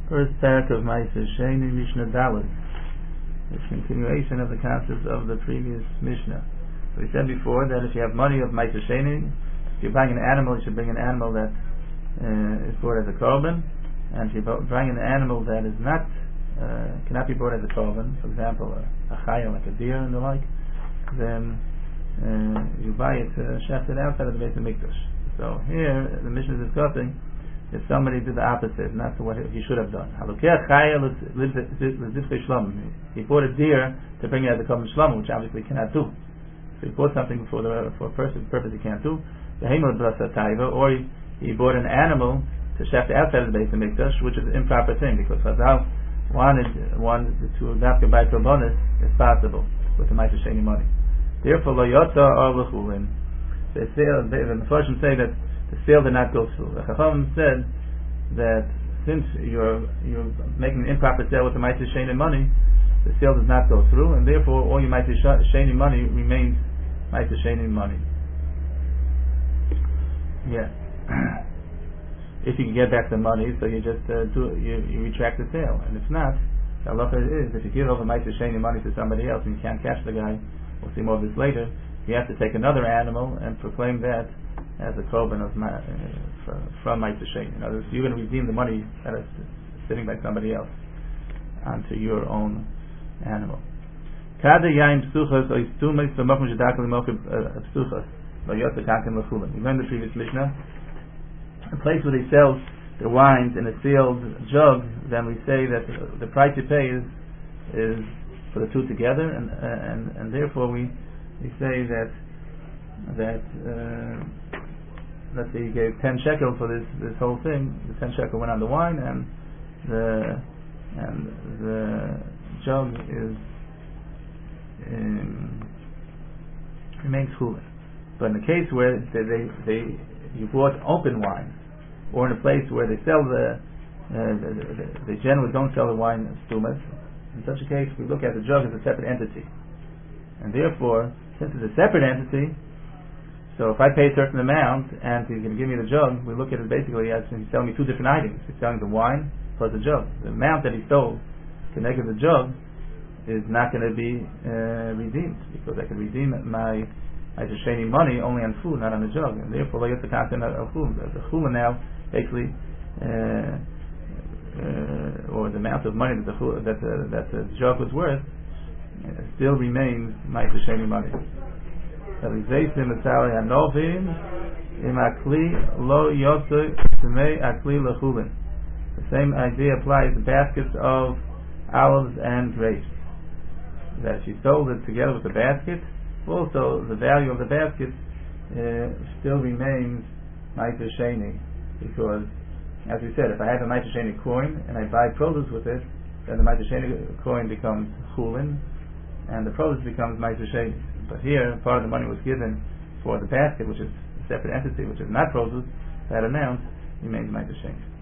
First parak of Ma'aser Sheni, Mishnah Daled. It's a continuation of the concepts of the previous Mishnah. So we said before that if you have money of Ma'aser Sheni, if you're buying an animal, you should bring an animal that is bought as a korban, and if you're buying an animal that is not cannot be bought as a korban, for example, a chaya like a deer and the like, then you buy it shechted outside of the Beis Hamikdash. So here the Mishnah is discussing if somebody did the opposite, and that's what he should have done. He bought a deer to bring it as a korban shlomo, which obviously he cannot do. So he bought something for a purpose he can't do. Or he bought an animal to shecht outside of the Beis Hamikdash, which is an improper thing, because Chazal wanted to dafka by korbanos if possible with the Ma'aser Sheni money. Therefore, lo yotza or l'chulin. The Mepharshim say that the sale did not go through. The Chacham said that since you're making an improper sale with the Ma'aser Sheni money, the sale does not go through, and therefore all your Ma'aser Sheni money remains Ma'aser Sheni money. Yeah. If you can get back the money, so you just you retract the sale, and if not, the halacha is if you give over Ma'aser Sheni money to somebody else and you can't catch the guy, we'll see more of this later, you have to take another animal and proclaim that as a korban of from Ma'aser Sheni. In other words, you're going to redeem the money that is sitting by somebody else onto your own animal. We learned the previous Mishnah. A place where they sell the wines in a sealed jug, then we say that the price you pay is for the two together, and therefore we say that let's say you gave 10 shekel for this whole thing. The 10 shekel went on the wine, and the jug remains chulin. But in the case where you bought open wine, or in a place where they sell they generally don't sell the wine stumas, in such a case we look at the jug as a separate entity, and therefore, since it's a separate entity, so if I pay a certain amount and he's going to give me the jug, we look at it basically as he's selling me two different items. He's selling the wine plus the jug. The amount that he sold connected to the jug is not going to be redeemed, because I can redeem my Ma'aser Sheni money only on food, not on the jug, and therefore I get the content of food. The chula now basically, or the amount of money that the jug was worth, still remains Ma'aser Sheni money. The same idea applies to baskets of olives and grapes. That if you sold it together with the basket, also the value of the basket still remains Ma'aser Sheni, because, as we said, if I have a Ma'aser Sheni coin and I buy produce with it, then the Ma'aser Sheni coin becomes chulin, and the produce becomes Ma'aser Sheni. But here, part of the money was given for the basket, which is a separate entity, which is not produce. That amount remains Ma'aser Sheni.